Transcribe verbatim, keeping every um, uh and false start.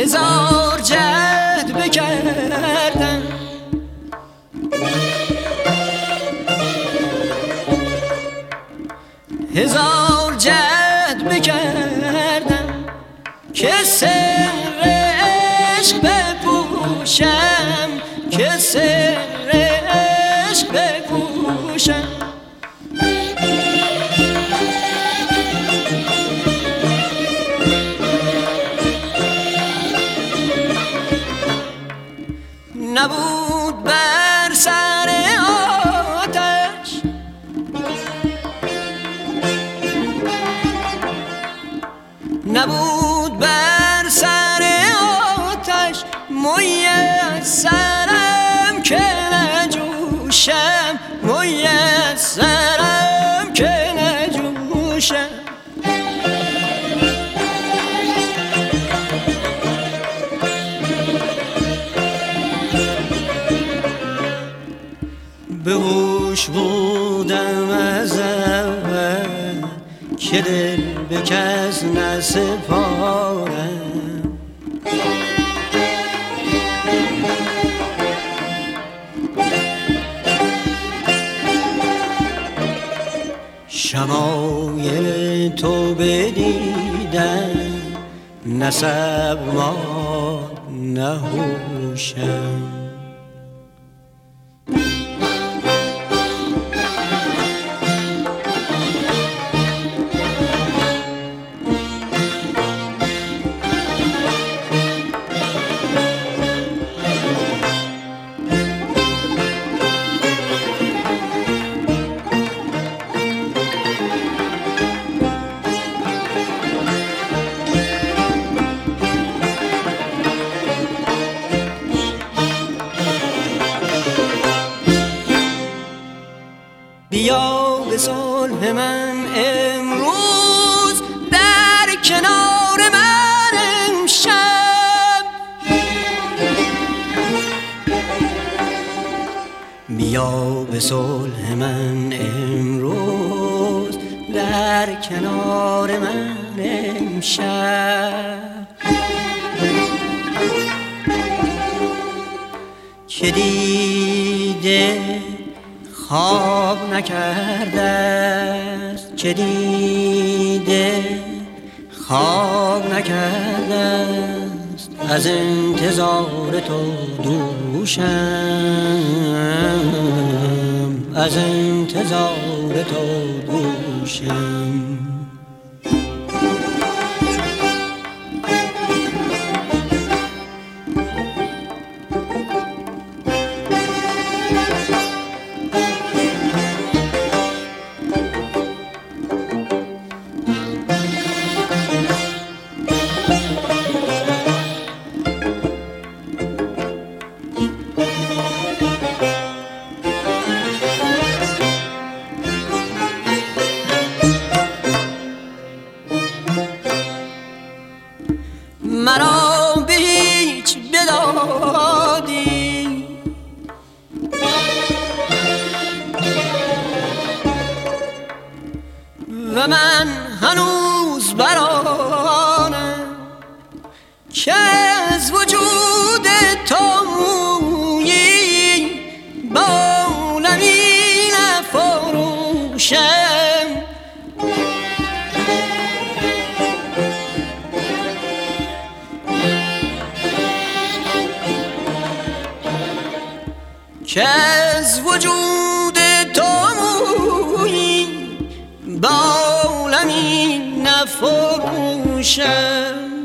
هزار جهد بکردم، هزار جهد بکردم که سر عشق بپوشم، که سر عشق بپوشم. نبود بر سر آتش نبود بر سر آتش میسرم که نجوشم، میسرم که نجوشم. به هوش بودم از اول که دل به کس نسپارم، شمایل تو بدیدم نه صبر ماند نه هوشم. بیا به صلح من امروز در کنار من امشب، بیا به صلح من امروز در کنار من امشب. که دیده خواب نکرده است، که دیده خواب نکرده است، از انتظار تو دوشم، از انتظار تو دوشم. مرا به هیچ بدادی، و من هنوز برانم که از وجود تو مویی با عالمی نفروشم. که از وجود تو مویی با عالمی نفروشم.